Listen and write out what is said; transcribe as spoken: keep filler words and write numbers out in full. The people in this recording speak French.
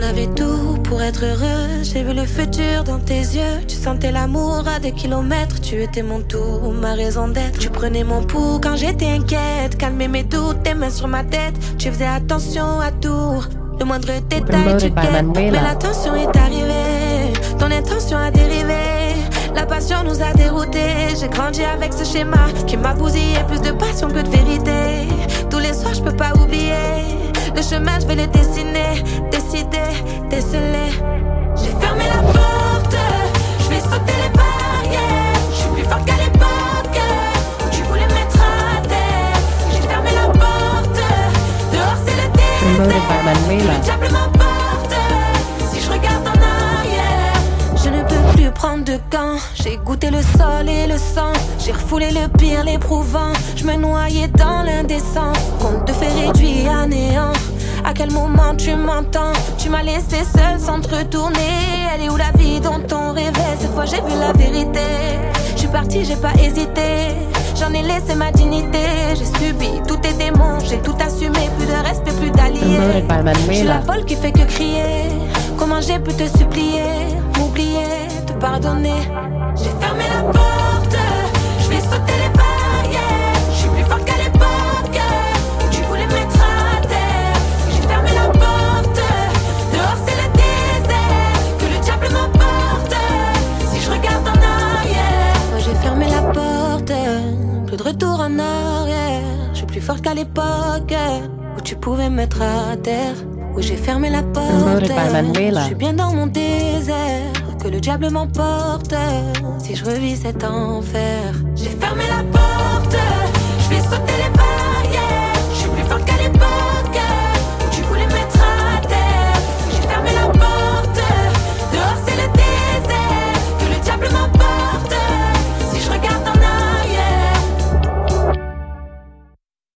avait tout pour être heureux. J'ai vu le futur dans tes yeux. Tu sentais l'amour à des kilomètres. Tu étais mon tout, ma raison d'être. Tu prenais mon pouls quand j'étais inquiète. Calmais mes doutes, tes mains sur ma tête. Tu faisais attention à tout, le moindre détail tu guettes. Mais la tension est arrivée, ton intention a dérivé. La passion nous a déroutés. J'ai grandi avec ce schéma qui m'a bousillé. Plus de passion que de vérité. Tous les soirs je peux pas oublier. Le chemin je vais le dessiner. Décider, déceler. J'ai fermé la porte, je vais sauter les barrières. Je suis plus forte qu'à l'époque où tu voulais me mettre à terre. J'ai fermé la porte, dehors c'est le désert. Le diable m'emporte, si je regarde en arrière. Je ne peux plus prendre de gants. J'ai goûté le sol et le sang. J'ai refoulé le pire, l'éprouvant. Je me noyais dans l'indécence. Compte de fait réduit à néant. À quel moment tu m'entends? Tu m'as laissé seule sans te retourner. Elle est où la vie dont on rêvait? Cette fois j'ai vu la vérité. Je suis partie, j'ai pas hésité. J'en ai laissé ma dignité. J'ai subi tous tes démons. J'ai tout assumé, plus de respect, plus d'alliés. Je suis la folle qui fait que crier. Comment j'ai pu te supplier, m'oublier, te pardonner? J'ai fermé la porte, je vais sauter les barrières. Je suis plus forte qu'à l'époque où tu voulais me mettre à terre. J'ai fermé la porte, dehors c'est le désert. Que le diable m'emporte, si je regarde en arrière. Moi j'ai fermé la porte, plus de retour en arrière. Je suis plus forte qu'à l'époque où tu pouvais me mettre à terre. Oui, j'ai fermé la porte, je suis bien dans mon désert. Que le diable m'emporte si je revis cet enfer. J'ai fermé la porte, je vais sauter les barrières. Je suis plus forte qu'à l'époque